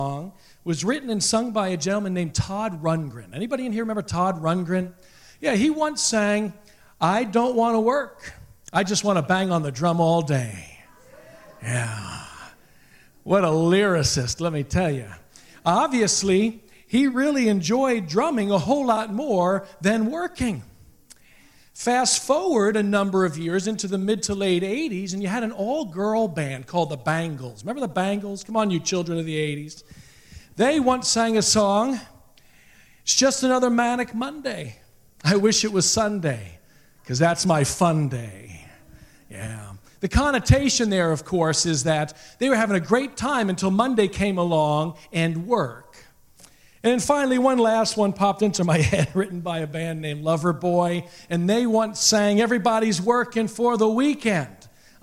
song was written and sung by a gentleman named Todd Rundgren. Anybody in here remember Todd Rundgren? Yeah, he once sang, "I don't want to work. I just want to bang on the drum all day." Yeah. What a lyricist, let me tell you. Obviously, he really enjoyed drumming a whole lot more than working. Fast forward a number of years into the mid to late 80s, and you had an all-girl band called the Bangles. Remember the Bangles? Come on, you children of the 80s. They once sang a song, "It's just another manic Monday. I wish it was Sunday, because that's my fun day." Yeah. The connotation there, of course, is that they were having a great time until Monday came along and work. And then finally, one last one popped into my head, written by a band named Loverboy, and they once sang, "Everybody's working for the weekend."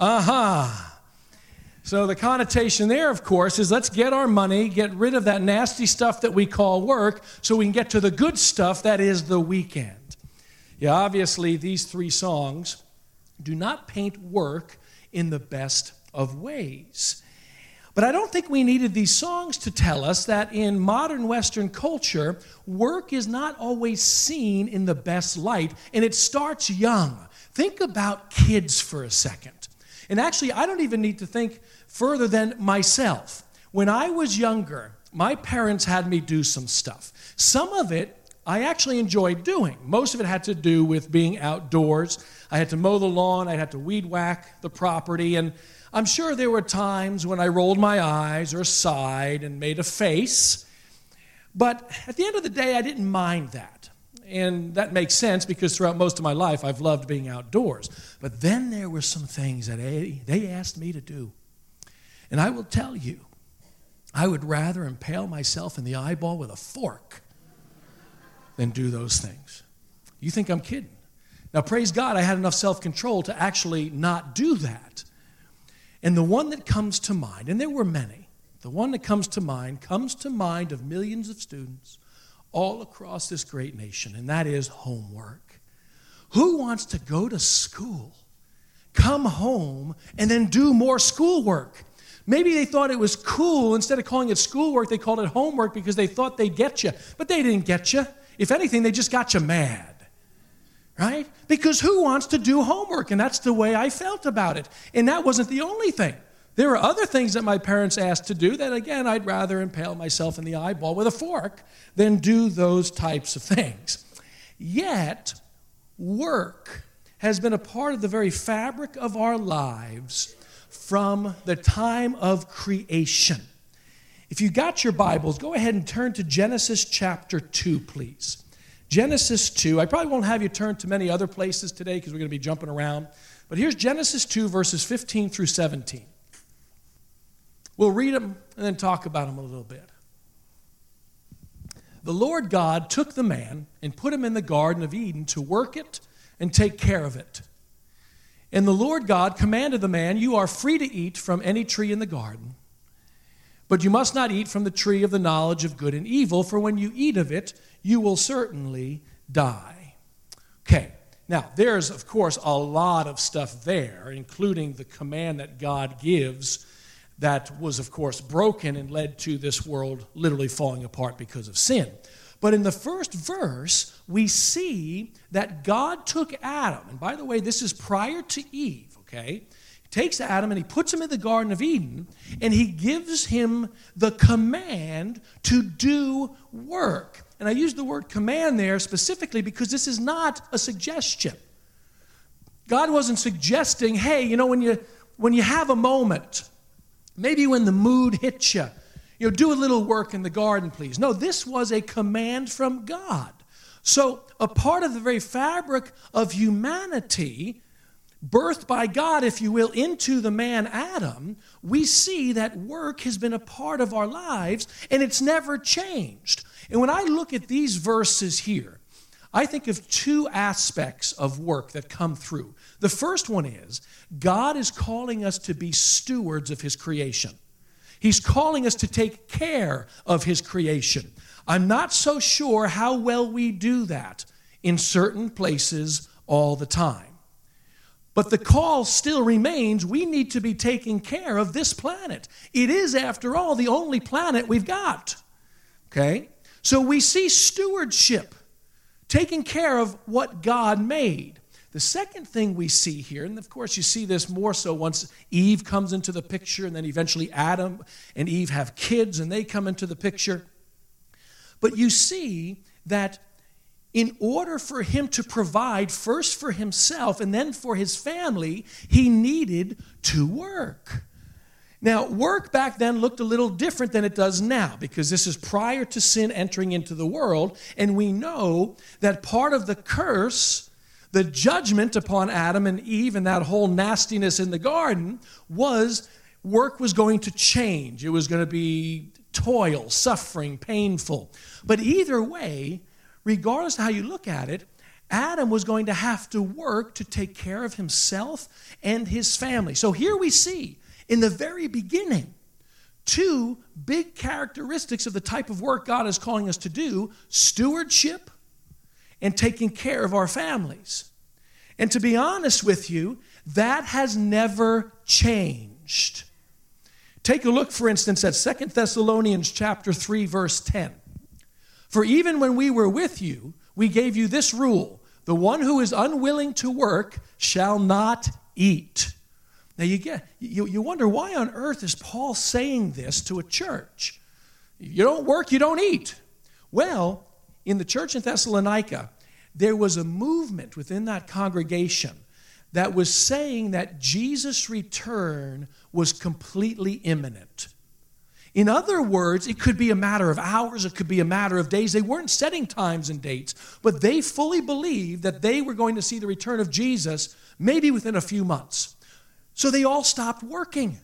So the connotation there, of course, is let's get our money, get rid of that nasty stuff that we call work, so we can get to the good stuff that is the weekend. Yeah, obviously, these three songs do not paint work in the best of ways. But I don't think we needed these songs to tell us that in modern Western culture, work is not always seen in the best light, and it starts young. Think about kids for a second. And actually, I don't even need to think further than myself. When I was younger, my parents had me do some stuff. Some of it I actually enjoyed doing. Most of it had to do with being outdoors. I had to mow the lawn, I had to weed whack the property, and I'm sure there were times when I rolled my eyes or sighed and made a face. But at the end of the day, I didn't mind that. And that makes sense because throughout most of my life, I've loved being outdoors. But then there were some things that they asked me to do. And I will tell you, I would rather impale myself in the eyeball with a fork than do those things. You think I'm kidding? Now, praise God, I had enough self-control to actually not do that. And the one that comes to mind, and there were many, the one that comes to mind of millions of students all across this great nation, and that is homework. Who wants to go to school, come home, and then do more schoolwork? Maybe they thought it was cool. Instead of calling it schoolwork, they called it homework because they thought they'd get you. But they didn't get you. If anything, they just got you mad. Right? Because who wants to do homework? And that's the way I felt about it. And that wasn't the only thing. There were other things that my parents asked to do that, again, I'd rather impale myself in the eyeball with a fork than do those types of things. Yet, work has been a part of the very fabric of our lives from the time of creation. If you got your Bibles, go ahead and turn to Genesis chapter 2, please. Genesis 2. I probably won't have you turn to many other places today because we're going to be jumping around. But here's Genesis 2, verses 15 through 17. We'll read them and then talk about them a little bit. "The Lord God took the man and put him in the Garden of Eden to work it and take care of it. And the Lord God commanded the man, 'You are free to eat from any tree in the garden, but you must not eat from the tree of the knowledge of good and evil, for when you eat of it, you will certainly die.'" Okay, now there's, of course, a lot of stuff there, including the command that God gives that was, of course, broken and led to this world literally falling apart because of sin. But in the first verse, we see that God took Adam, and by the way, this is prior to Eve, okay? He takes Adam and he puts him in the Garden of Eden, and he gives him the command to do work. And I use the word command there specifically because this is not a suggestion. God wasn't suggesting, hey, you know, when you have a moment, maybe when the mood hits you, do a little work in the garden, please. No, this was a command from God. So a part of the very fabric of humanity, birthed by God, if you will, into the man Adam, we see that work has been a part of our lives, and it's never changed. And when I look at these verses here, I think of two aspects of work that come through. The first one is God is calling us to be stewards of his creation. He's calling us to take care of his creation. I'm not so sure how well we do that in certain places all the time. But the call still remains, we need to be taking care of this planet. It is, after all, the only planet we've got. Okay? So we see stewardship, taking care of what God made. The second thing we see here, and of course you see this more so once Eve comes into the picture, and then eventually Adam and Eve have kids and they come into the picture. But you see that in order for him to provide first for himself and then for his family, he needed to work. Now, work back then looked a little different than it does now, because this is prior to sin entering into the world, and we know that part of the curse, the judgment upon Adam and Eve and that whole nastiness in the garden, was work was going to change. It was going to be toil, suffering, painful. But either way, regardless of how you look at it, Adam was going to have to work to take care of himself and his family. So here we see, in the very beginning, two big characteristics of the type of work God is calling us to do: stewardship and taking care of our families. And to be honest with you, that has never changed. Take a look, for instance, at 2 Thessalonians chapter 3, verse 10. For even when we were with you, we gave you this rule: the one who is unwilling to work shall not eat. Now you wonder, why on earth is Paul saying this to a church? You don't work, you don't eat. Well, in the church in Thessalonica, there was a movement within that congregation that was saying that Jesus' return was completely imminent. In other words, it could be a matter of hours, it could be a matter of days. They weren't setting times and dates, but they fully believed that they were going to see the return of Jesus maybe within a few months. So they all stopped working.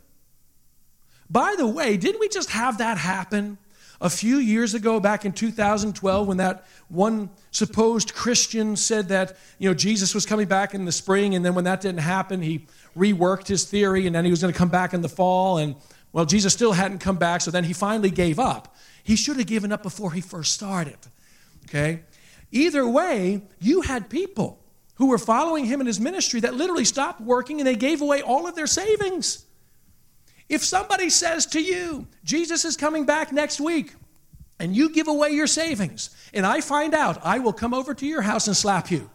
By the way, didn't we just have that happen a few years ago, back in 2012, when that one supposed Christian said that, Jesus was coming back in the spring, and then when that didn't happen, he reworked his theory, and then he was going to come back in the fall, and well, Jesus still hadn't come back, so then he finally gave up. He should have given up before he first started, okay? Either way, you had people who were following him in his ministry that literally stopped working, and they gave away all of their savings. If somebody says to you, Jesus is coming back next week, and you give away your savings, and I find out, I will come over to your house and slap you.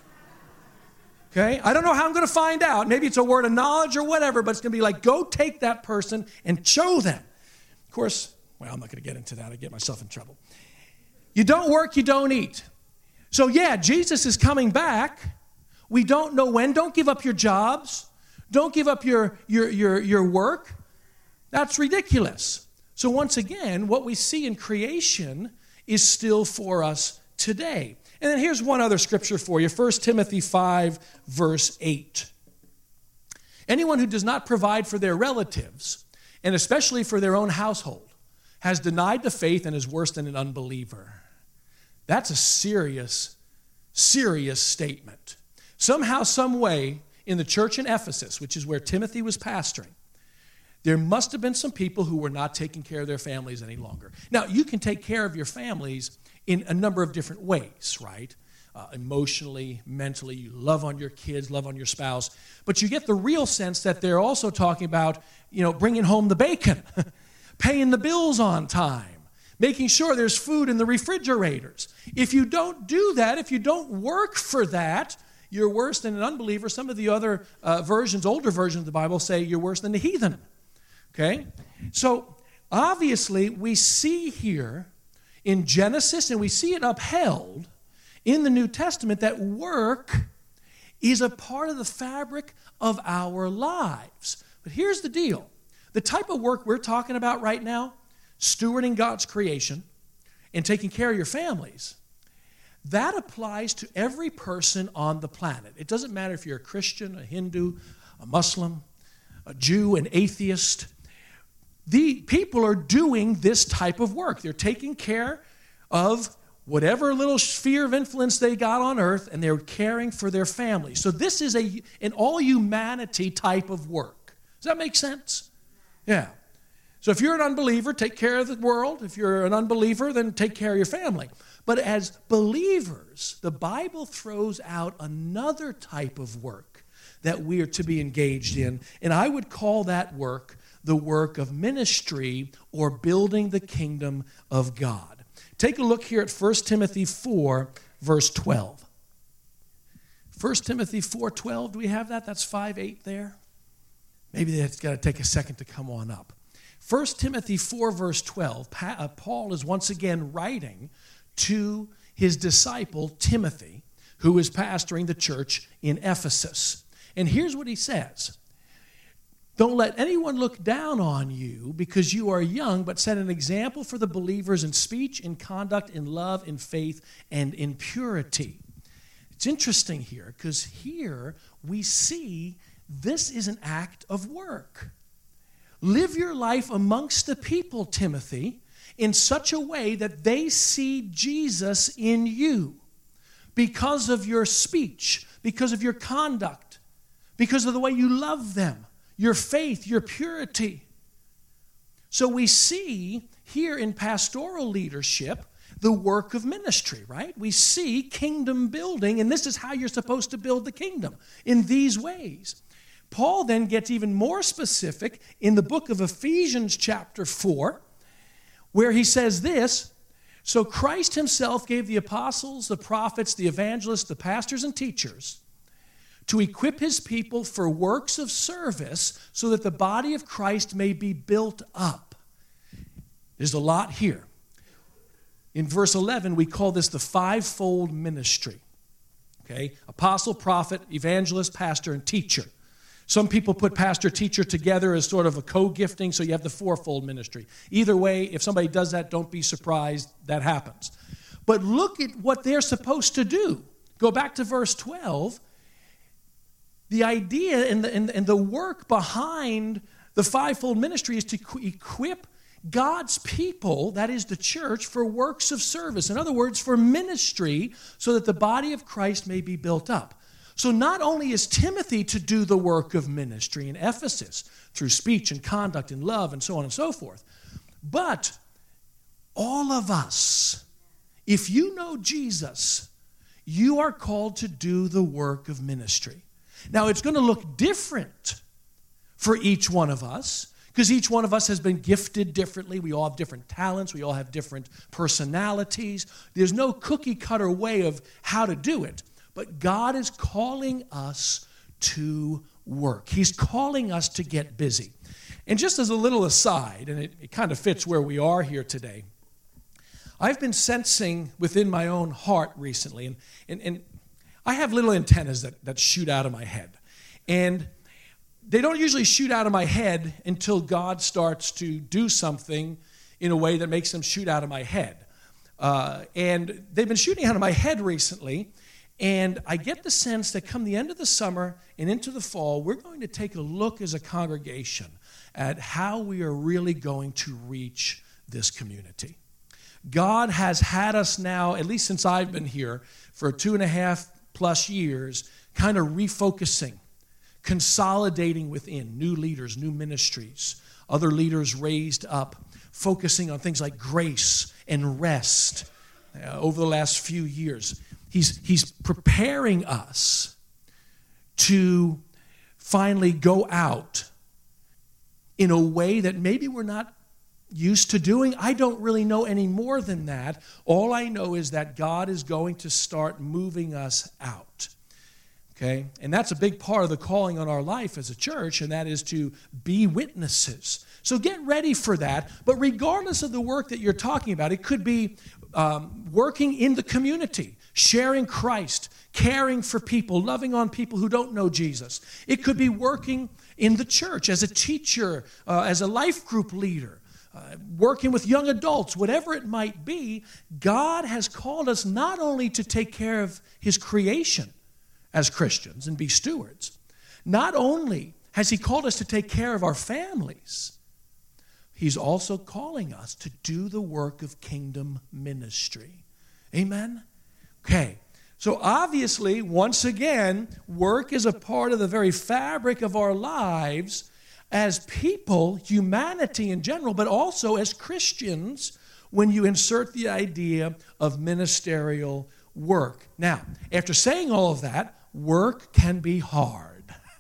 Okay? I don't know how I'm going to find out. Maybe it's a word of knowledge or whatever, but it's going to be like, go take that person and show them. Of course, well, I'm not going to get into that. I get myself in trouble. You don't work, you don't eat. So yeah, Jesus is coming back. We don't know when. Don't give up your jobs. Don't give up your work. That's ridiculous. So once again, what we see in creation is still for us today. And then here's one other scripture for you, 1 Timothy 5, verse 8. Anyone who does not provide for their relatives, and especially for their own household, has denied the faith and is worse than an unbeliever. That's a serious, serious statement. Somehow, some way, in the church in Ephesus, which is where Timothy was pastoring, there must have been some people who were not taking care of their families any longer. Now, you can take care of your families in a number of different ways, right? Emotionally, mentally, you love on your kids, love on your spouse. But you get the real sense that they're also talking about, bringing home the bacon, paying the bills on time, making sure there's food in the refrigerators. If you don't do that, if you don't work for that, you're worse than an unbeliever. Some of the other older versions of the Bible say you're worse than the heathen. Okay? So, obviously, we see here in Genesis, and we see it upheld in the New Testament, that work is a part of the fabric of our lives. But here's the deal. The type of work we're talking about right now, stewarding God's creation and taking care of your families, that applies to every person on the planet. It doesn't matter if you're a Christian, a Hindu, a Muslim, a Jew, an atheist. The people are doing this type of work. They're taking care of whatever little sphere of influence they got on earth, and they're caring for their family. So this is an all-humanity type of work. Does that make sense? Yeah. So if you're an unbeliever, take care of the world. If you're an unbeliever, then take care of your family. But as believers, the Bible throws out another type of work that we are to be engaged in. And I would call that work the work of ministry or building the kingdom of God. Take a look here at 1 Timothy 4, verse 12. 1 Timothy 4:12, do we have that? That's 5:8 there. Maybe that's got to take a second to come on up. 1 Timothy 4, verse 12, Paul is once again writing to his disciple Timothy, who is pastoring the church in Ephesus. And here's what he says. Don't let anyone look down on you because you are young, but set an example for the believers in speech, in conduct, in love, in faith, and in purity. It's interesting here because here we see this is an act of work. Live your life amongst the people, Timothy, in such a way that they see Jesus in you because of your speech, because of your conduct, because of the way you love them, your faith, your purity. So we see here in pastoral leadership the work of ministry, right? We see kingdom building, and this is how you're supposed to build the kingdom, in these ways. Paul then gets even more specific in the book of Ephesians chapter 4, where he says this, so Christ himself gave the apostles, the prophets, the evangelists, the pastors, and teachers to equip his people for works of service so that the body of Christ may be built up. There's a lot here. In verse 11, we call this the fivefold ministry. Okay? Apostle, prophet, evangelist, pastor, and teacher. Some people put pastor, teacher together as sort of a co-gifting, so you have the fourfold ministry. Either way, if somebody does that, don't be surprised. That happens. But look at what they're supposed to do. Go back to verse 12. The idea and the work behind the fivefold ministry is to equip God's people, that is the church, for works of service. In other words, for ministry, so that the body of Christ may be built up. So not only is Timothy to do the work of ministry in Ephesus through speech and conduct and love and so on and so forth, but all of us, if you know Jesus, you are called to do the work of ministry. Now, it's going to look different for each one of us because each one of us has been gifted differently. We all have different talents. We all have different personalities. There's no cookie-cutter way of how to do it. But God is calling us to work. He's calling us to get busy. And just as a little aside, and it kind of fits where we are here today, I've been sensing within my own heart recently, and I have little antennas that shoot out of my head. And they don't usually shoot out of my head until God starts to do something in a way that makes them shoot out of my head. And they've been shooting out of my head recently. And I get the sense that come the end of the summer and into the fall, we're going to take a look as a congregation at how we are really going to reach this community. God has had us now, at least since I've been here, for 2.5+ years, kind of refocusing, consolidating within new leaders, new ministries, other leaders raised up, focusing on things like grace and rest over the last few years. He's preparing us to finally go out in a way that maybe we're not used to doing. I don't really know any more than that. All I know is that God is going to start moving us out. Okay? And that's a big part of the calling on our life as a church, and that is to be witnesses. So get ready for that. But regardless of the work that you're talking about, it could be working in the community, sharing Christ, caring for people, loving on people who don't know Jesus. It could be working in the church as a teacher, as a life group leader, working with young adults, whatever it might be. God has called us not only to take care of his creation as Christians and be stewards, not only has he called us to take care of our families, he's also calling us to do the work of kingdom ministry. Amen? Okay, so obviously, once again, work is a part of the very fabric of our lives as people, humanity in general, but also as Christians when you insert the idea of ministerial work. Now, after saying all of that, work can be hard.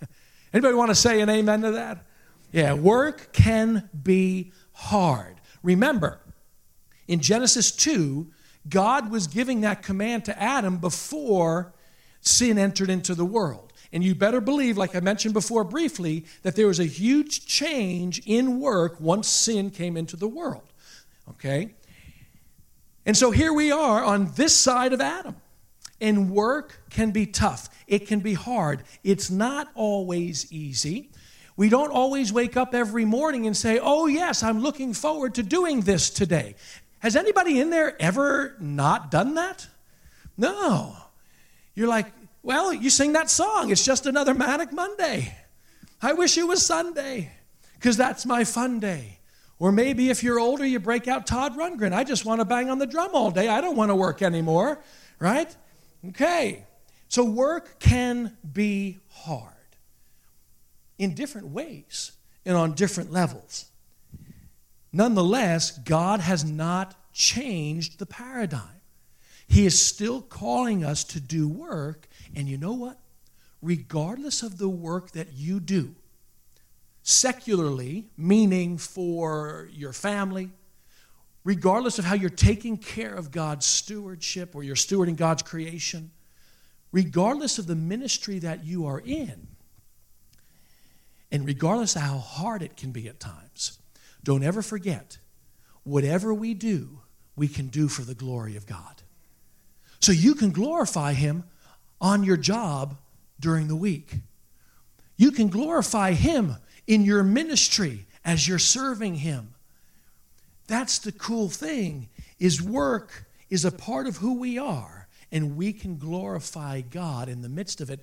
Anybody want to say an amen to that? Yeah, work can be hard. Remember, in Genesis 2, God was giving that command to Adam before sin entered into the world. And you better believe, like I mentioned before briefly, that there was a huge change in work once sin came into the world. Okay? And so here we are on this side of Adam. And work can be tough. It can be hard. It's not always easy. We don't always wake up every morning and say, oh yes, I'm looking forward to doing this today. Has anybody in there ever not done that? No. You're like, well, you sing that song. It's just another Manic Monday. I wish it was Sunday because that's my fun day. Or maybe if you're older, you break out Todd Rundgren. I just want to bang on the drum all day. I don't want to work anymore, right? Okay. So work can be hard in different ways and on different levels. Nonetheless, God has not changed the paradigm. He is still calling us to do work, and you know what? Regardless of the work that you do, secularly, meaning for your family, regardless of how you're taking care of God's stewardship or you're stewarding God's creation, regardless of the ministry that you are in, and regardless of how hard it can be at times, don't ever forget, whatever we do, we can do for the glory of God. So you can glorify Him on your job during the week. You can glorify Him in your ministry as you're serving Him. That's the cool thing, is work is a part of who we are, and we can glorify God in the midst of it.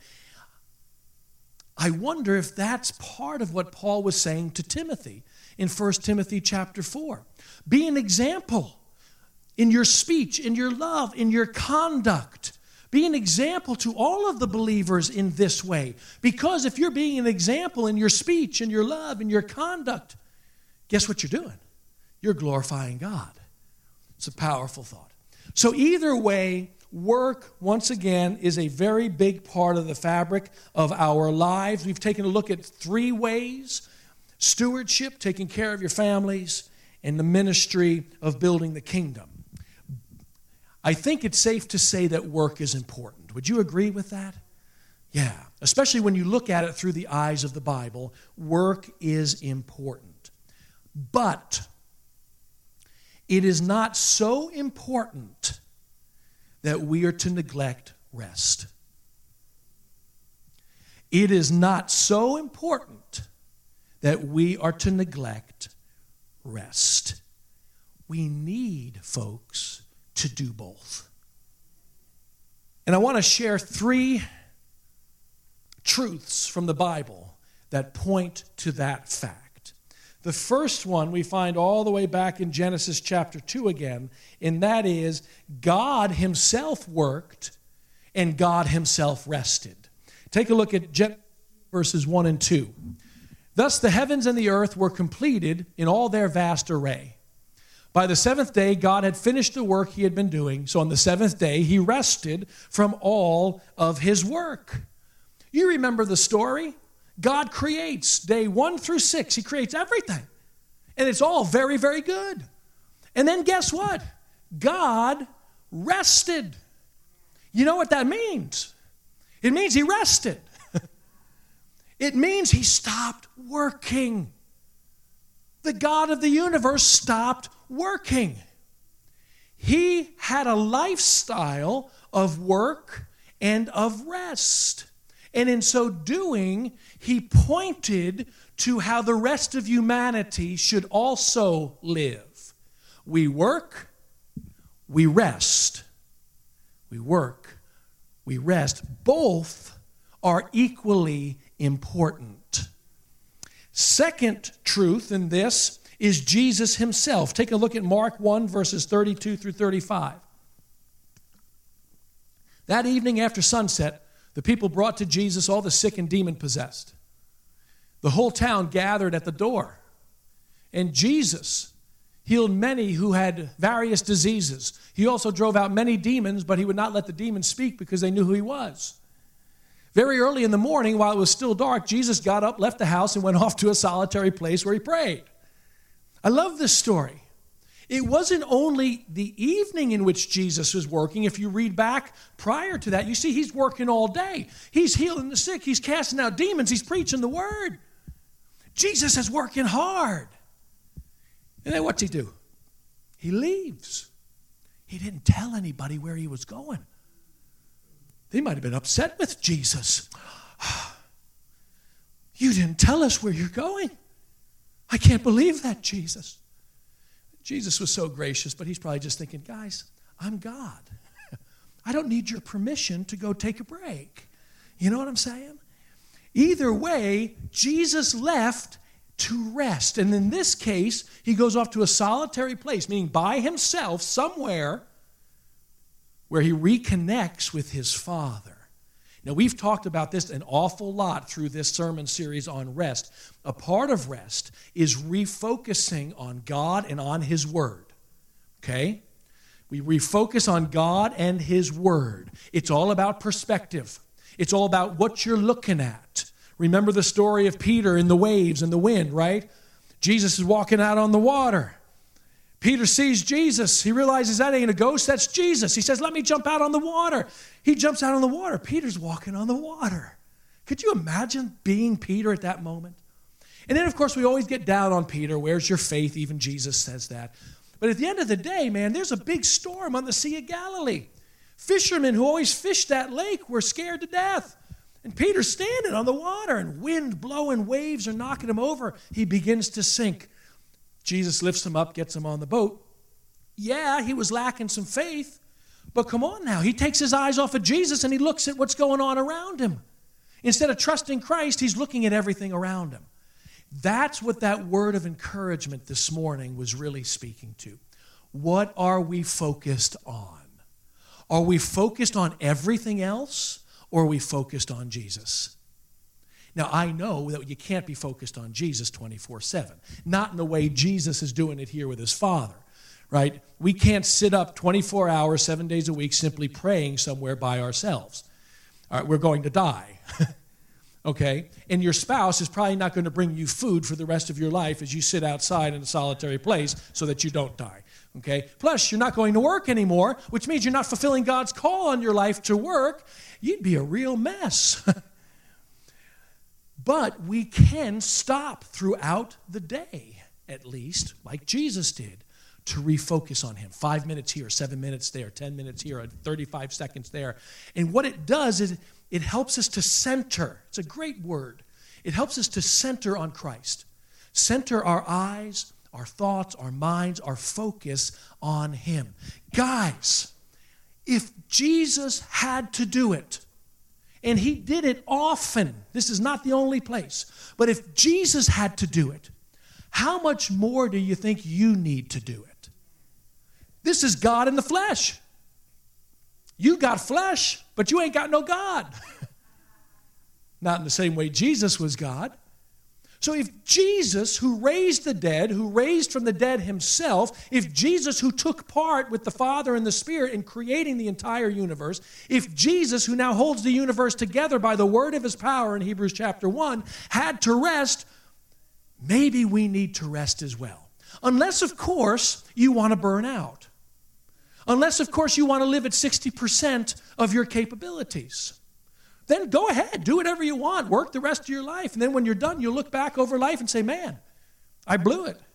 I wonder if that's part of what Paul was saying to Timothy in 1 Timothy chapter 4. Be an example in your speech, in your love, in your conduct. Be an example to all of the believers in this way. Because if you're being an example in your speech, in your love, in your conduct, guess what you're doing? You're glorifying God. It's a powerful thought. So either way, work, once again, is a very big part of the fabric of our lives. We've taken a look at 3 ways: stewardship, taking care of your families, and the ministry of building the kingdom. I think it's safe to say that work is important. Would you agree with that? Yeah, especially when you look at it through the eyes of the Bible, work is important. But it is not so important that we are to neglect rest. It is not so important that we are to neglect rest. We need, folks, to do both. And I want to share 3 truths from the Bible that point to that fact. The first one we find all the way back in Genesis chapter 2 again, and that is God Himself worked and God Himself rested. Take a look at verses 1 and 2. Thus the heavens and the earth were completed in all their vast array. By the 7th day, God had finished the work He had been doing. So on the 7th day, He rested from all of His work. You remember the story? God creates day 1 through 6. He creates everything. And it's all very, very good. And then guess what? God rested. You know what that means? It means He rested. It means He stopped working. The God of the universe stopped working. He had a lifestyle of work and of rest. And in so doing, He pointed to how the rest of humanity should also live. We work, we rest. We work, we rest. Both are equally important. Second truth in this is Jesus Himself. Take a look at Mark 1, verses 32 through 35. That evening after sunset, the people brought to Jesus all the sick and demon-possessed. The whole town gathered at the door. And Jesus healed many who had various diseases. He also drove out many demons, but He would not let the demons speak because they knew who He was. Very early in the morning, while it was still dark, Jesus got up, left the house, and went off to a solitary place where he prayed. I love this story. It wasn't only the evening in which Jesus was working. If you read back prior to that, you see he's working all day. He's healing the sick. He's casting out demons. He's preaching the word. Jesus is working hard. And then what's he do? He leaves. He didn't tell anybody where he was going. They might have been upset with Jesus. You didn't tell us where you're going. I can't believe that, Jesus. Jesus was so gracious, but he's probably just thinking, guys, I'm God. I don't need your permission to go take a break. You know what I'm saying? Either way, Jesus left to rest. And in this case, he goes off to a solitary place, meaning by himself, somewhere where he reconnects with his Father. Now, we've talked about this an awful lot through this sermon series on rest. A part of rest is refocusing on God and on his word. Okay? We refocus on God and his word. It's all about perspective. It's all about what you're looking at. Remember the story of Peter in the waves and the wind, right? Jesus is walking out on the water. Peter sees Jesus. He realizes that ain't a ghost, that's Jesus. He says, let me jump out on the water. He jumps out on the water. Peter's walking on the water. Could you imagine being Peter at that moment? And then, of course, we always get down on Peter. Where's your faith? Even Jesus says that. But at the end of the day, man, there's a big storm on the Sea of Galilee. Fishermen who always fished that lake were scared to death. And Peter's standing on the water, and wind blowing, waves are knocking him over. He begins to sink. Jesus lifts him up, gets him on the boat. Yeah, he was lacking some faith, but come on now. He takes his eyes off of Jesus and he looks at what's going on around him. Instead of trusting Christ, he's looking at everything around him. That's what that word of encouragement this morning was really speaking to. What are we focused on? Are we focused on everything else, or are we focused on Jesus? Now, I know that you can't be focused on Jesus 24/7. Not in the way Jesus is doing it here with his Father, right? We can't sit up 24 hours, 7 days a week, simply praying somewhere by ourselves. All right, we're going to die, okay? And your spouse is probably not going to bring you food for the rest of your life as you sit outside in a solitary place so that you don't die, okay? Plus, you're not going to work anymore, which means you're not fulfilling God's call on your life to work. You'd be a real mess. But we can stop throughout the day, at least, like Jesus did, to refocus on him. 5 minutes here, 7 minutes there, 10 minutes here, 35 seconds there. And what it does is it helps us to center. It's a great word. It helps us to center on Christ. Center our eyes, our thoughts, our minds, our focus on him. Guys, if Jesus had to do it, and he did it often. This is not the only place. But if Jesus had to do it, how much more do you think you need to do it? This is God in the flesh. You got flesh, but you ain't got no God. Not in the same way Jesus was God. So if Jesus, who raised the dead, who raised from the dead himself, if Jesus, who took part with the Father and the Spirit in creating the entire universe, if Jesus, who now holds the universe together by the word of his power in Hebrews chapter 1, had to rest, maybe we need to rest as well. Unless, of course, you want to burn out. Unless, of course, you want to live at 60% of your capabilities. Then go ahead, do whatever you want, work the rest of your life. And then when you're done, you'll look back over life and say, man, I blew it.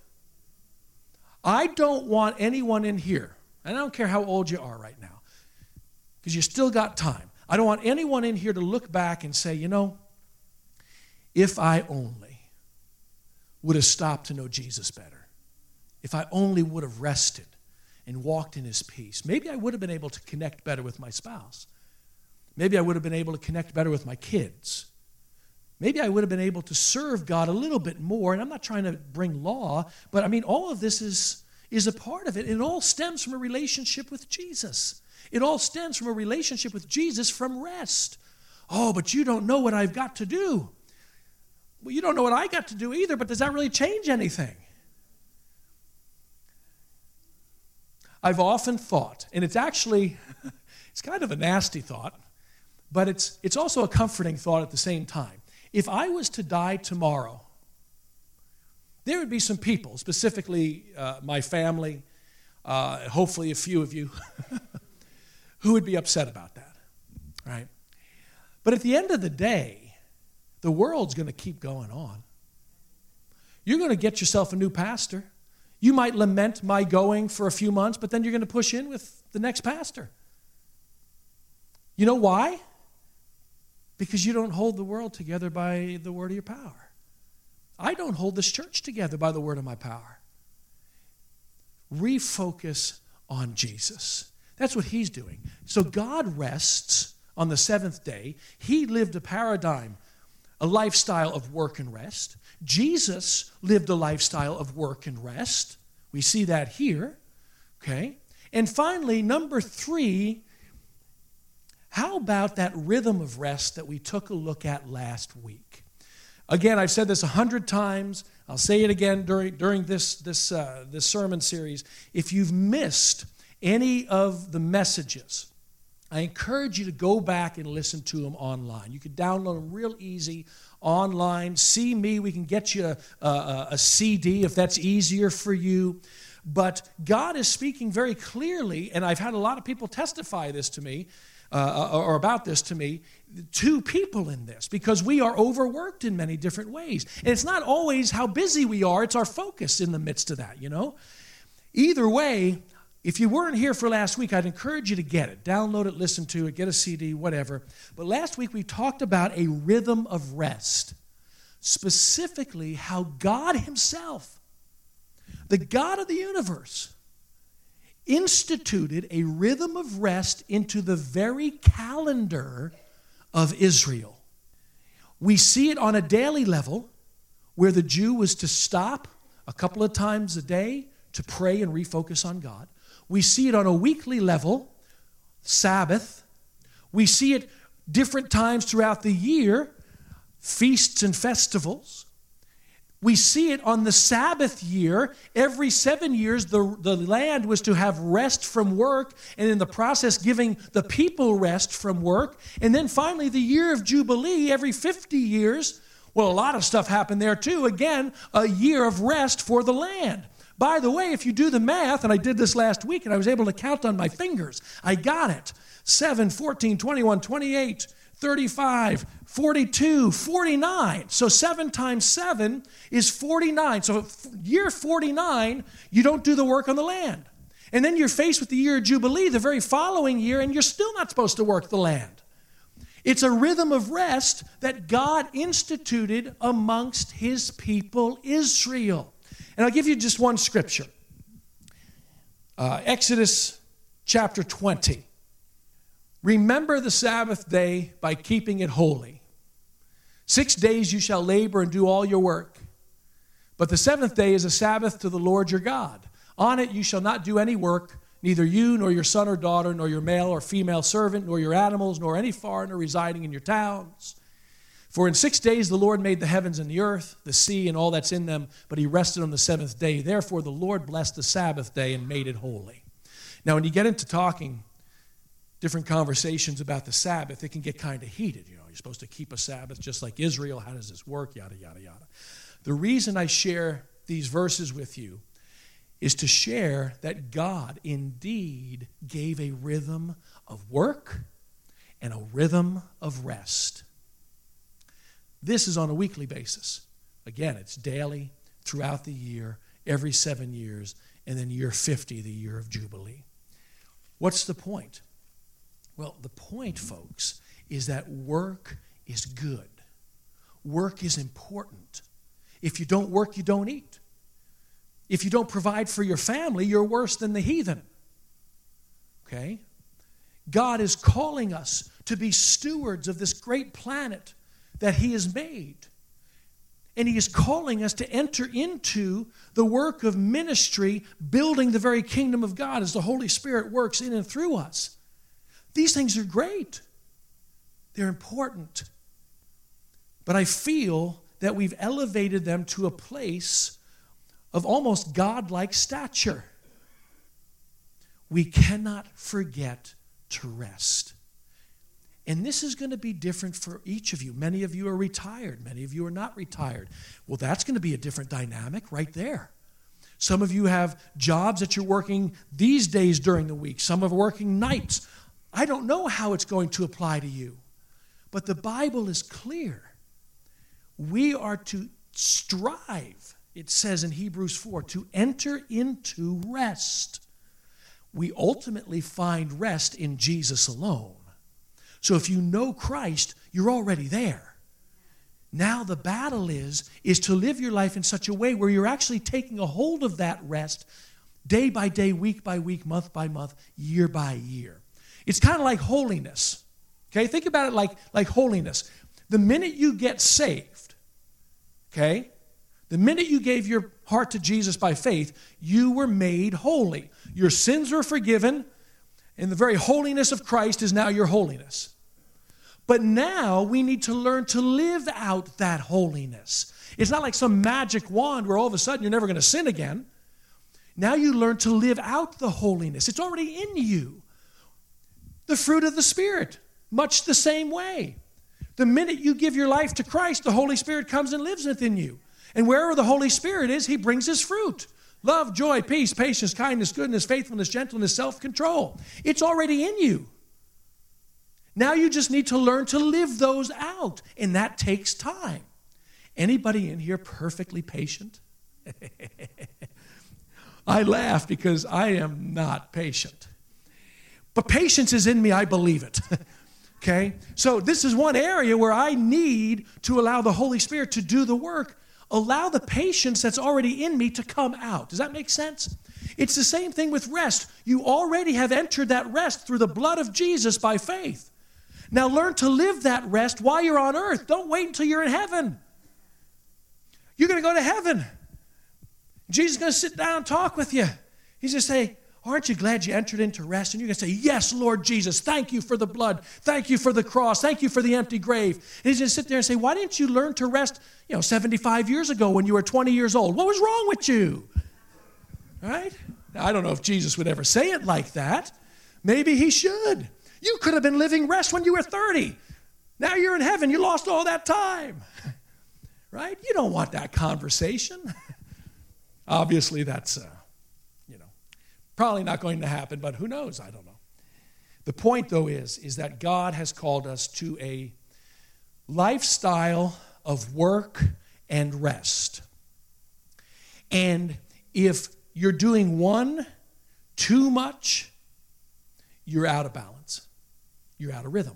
I don't want anyone in here, and I don't care how old you are right now, because you still got time. I don't want anyone in here to look back and say, you know, if I only would have stopped to know Jesus better, if I only would have rested and walked in his peace, maybe I would have been able to connect better with my spouse. Maybe I would have been able to connect better with my kids. Maybe I would have been able to serve God a little bit more. And I'm not trying to bring law, but I mean, all of this is a part of it. It all stems from a relationship with Jesus. It all stems from a relationship with Jesus from rest. Oh, but you don't know what I've got to do. Well, you don't know what I got to do either, but does that really change anything? I've often thought, and it's actually, it's kind of a nasty thought, But it's also a comforting thought at the same time. If I was to die tomorrow, there would be some people, specifically my family, hopefully a few of you, who would be upset about that, right? But at the end of the day, the world's going to keep going on. You're going to get yourself a new pastor. You might lament my going for a few months, but then you're going to push in with the next pastor. You know why? Because you don't hold the world together by the word of your power. I don't hold this church together by the word of my power. Refocus on Jesus. That's what he's doing. So God rests on the seventh day. He lived a paradigm, a lifestyle of work and rest. Jesus lived a lifestyle of work and rest. We see that here. Okay? And finally, number 3, how about that rhythm of rest that we took a look at last week? Again, I've said this 100 times. I'll say it again during this sermon series. If you've missed any of the messages, I encourage you to go back and listen to them online. You can download them real easy online. See me. We can get you a CD if that's easier for you. But God is speaking very clearly, and I've had a lot of people testify this to me, or about this to me, to people in this, because we are overworked in many different ways. And it's not always how busy we are, it's our focus in the midst of that, you know. Either way, if you weren't here for last week, I'd encourage you to get it. Download it, listen to it, get a CD, whatever. But last week we talked about a rhythm of rest, specifically how God himself, the God of the universe, instituted a rhythm of rest into the very calendar of Israel. We see it on a daily level, where the Jew was to stop a couple of times a day to pray and refocus on God. We see it on a weekly level, Sabbath. We see it different times throughout the year, feasts and festivals. We see it on the Sabbath year. Every 7 years, the land was to have rest from work, and in the process, giving the people rest from work. And then finally, the year of Jubilee, every 50 years. Well, a lot of stuff happened there too. Again, a year of rest for the land. By the way, if you do the math, and I did this last week, and I was able to count on my fingers, I got it. 7, 14, 21, 28, 35, 42, 49. So 7 times 7 is 49. So year 49, you don't do the work on the land. And then you're faced with the year of Jubilee the very following year, and you're still not supposed to work the land. It's a rhythm of rest that God instituted amongst his people, Israel. And I'll give you just one scripture. Exodus chapter 20. Remember the Sabbath day by keeping it holy. 6 days you shall labor and do all your work. But the seventh day is a Sabbath to the Lord your God. On it you shall not do any work, neither you nor your son or daughter, nor your male or female servant, nor your animals, nor any foreigner residing in your towns. For in 6 days the Lord made the heavens and the earth, the sea, and all that's in them, but he rested on the seventh day. Therefore the Lord blessed the Sabbath day and made it holy. Now when you get into talking different conversations about the Sabbath, it can get kind of heated. You know, you're supposed to keep a Sabbath just like Israel. How does this work? Yada, yada, yada. The reason I share these verses with you is to share that God indeed gave a rhythm of work and a rhythm of rest. This is on a weekly basis. Again, it's daily, throughout the year, every 7 years, and then year 50, the year of Jubilee. What's the point? Well, the point, folks, is that work is good. Work is important. If you don't work, you don't eat. If you don't provide for your family, you're worse than the heathen. Okay? God is calling us to be stewards of this great planet that he has made. And he is calling us to enter into the work of ministry, building the very kingdom of God as the Holy Spirit works in and through us. These things are great. They're important. But I feel that we've elevated them to a place of almost godlike stature. We cannot forget to rest. And this is going to be different for each of you. Many of you are retired. Many of you are not retired. Well, that's going to be a different dynamic right there. Some of you have jobs that you're working these days during the week. Some are working nights. I don't know how it's going to apply to you. But the Bible is clear. We are to strive, it says in Hebrews 4, to enter into rest. We ultimately find rest in Jesus alone. So if you know Christ, you're already there. Now the battle is to live your life in such a way where you're actually taking a hold of that rest day by day, week by week, month by month, year by year. It's kind of like holiness. Okay, think about it like holiness. The minute you get saved, okay, the minute you gave your heart to Jesus by faith, you were made holy. Your sins were forgiven, and the very holiness of Christ is now your holiness. But now we need to learn to live out that holiness. It's not like some magic wand where all of a sudden you're never going to sin again. Now you learn to live out the holiness. It's already in you. The fruit of the Spirit, much the same way. The minute you give your life to Christ, the Holy Spirit comes and lives within you. And wherever the Holy Spirit is, he brings his fruit. Love, joy, peace, patience, kindness, goodness, faithfulness, gentleness, self-control. It's already in you. Now you just need to learn to live those out, and that takes time. Anybody in here perfectly patient? I laugh because I am not patient. But patience is in me, I believe it. Okay? So this is one area where I need to allow the Holy Spirit to do the work. Allow the patience that's already in me to come out. Does that make sense? It's the same thing with rest. You already have entered that rest through the blood of Jesus by faith. Now learn to live that rest while you're on earth. Don't wait until you're in heaven. You're going to go to heaven. Jesus is going to sit down and talk with you. He's going to say, aren't you glad you entered into rest? And you're going to say, yes, Lord Jesus, thank you for the blood. Thank you for the cross. Thank you for the empty grave. And he's going to sit there and say, why didn't you learn to rest 75 years ago when you were 20 years old? What was wrong with you? Right? Now, I don't know if Jesus would ever say it like that. Maybe he should. You could have been living rest when you were 30. Now you're in heaven. You lost all that time. Right? You don't want that conversation. Obviously, that's, probably not going to happen, but who knows? I don't know. The point, though, is that God has called us to a lifestyle of work and rest. And if you're doing one too much, you're out of balance. You're out of rhythm.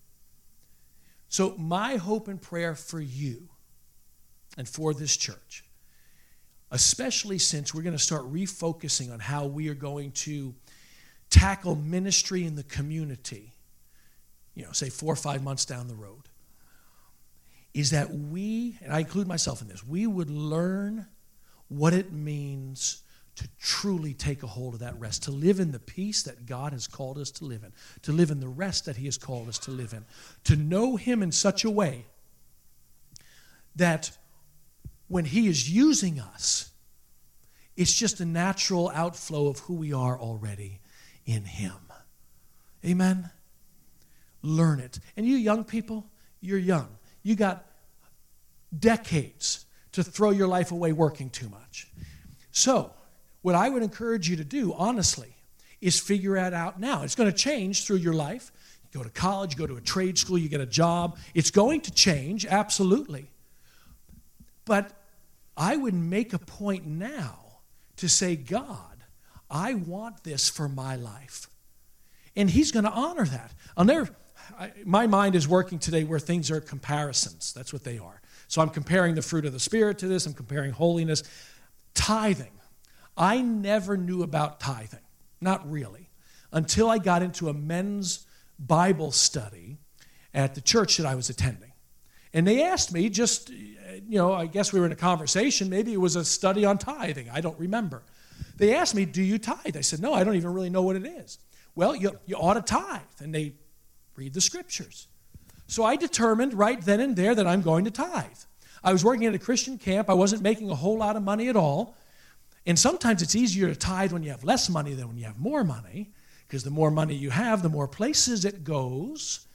So my hope and prayer for you and for this church, especially since we're going to start refocusing on how we are going to tackle ministry in the community, say 4 or 5 months down the road, is that we, and I include myself in this, we would learn what it means to truly take a hold of that rest, to live in the peace that God has called us to live in, to live in the rest that he has called us to live in, to know him in such a way that when he is using us, it's just a natural outflow of who we are already in him. Amen? Learn it. And you young people, you're young. You got decades to throw your life away working too much. So, what I would encourage you to do, honestly, is figure it out now. It's going to change through your life. You go to college, you go to a trade school, you get a job. It's going to change, absolutely. But I would make a point now to say, God, I want this for my life. And he's going to honor that. My mind is working today where things are comparisons. That's what they are. So I'm comparing the fruit of the Spirit to this. I'm comparing holiness. Tithing. I never knew about tithing. Not really. Until I got into a men's Bible study at the church that I was attending. And they asked me just, I guess we were in a conversation. Maybe it was a study on tithing. I don't remember. They asked me, do you tithe? I said, no, I don't even really know what it is. Well, you ought to tithe. And they read the scriptures. So I determined right then and there that I'm going to tithe. I was working at a Christian camp. I wasn't making a whole lot of money at all. And sometimes it's easier to tithe when you have less money than when you have more money, because the more money you have, the more places it goes.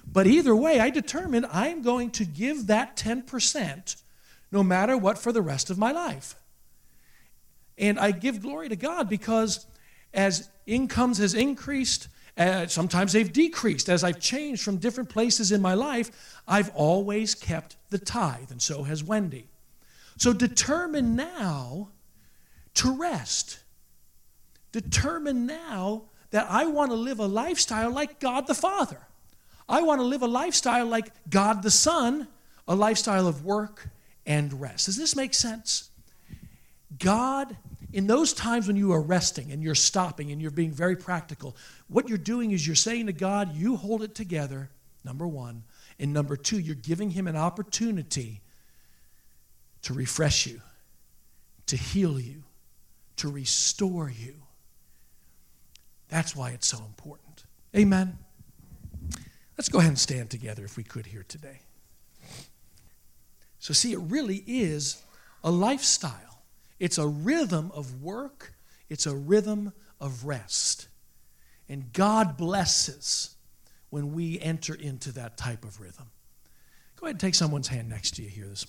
But either way, I determined I'm going to give that 10% no matter what for the rest of my life. And I give glory to God because as incomes has increased, sometimes they've decreased. As I've changed from different places in my life, I've always kept the tithe, and so has Wendy. So determine now to rest. Determine now that I want to live a lifestyle like God the Father. I want to live a lifestyle like God the Son, a lifestyle of work and rest. Does this make sense? God, in those times when you are resting and you're stopping and you're being very practical, what you're doing is you're saying to God, you hold it together, number one. And number two, you're giving him an opportunity to refresh you, to heal you, to restore you. That's why it's so important. Amen. Let's go ahead and stand together if we could here today. So see, it really is a lifestyle. It's a rhythm of work. It's a rhythm of rest. And God blesses when we enter into that type of rhythm. Go ahead and take someone's hand next to you here this morning.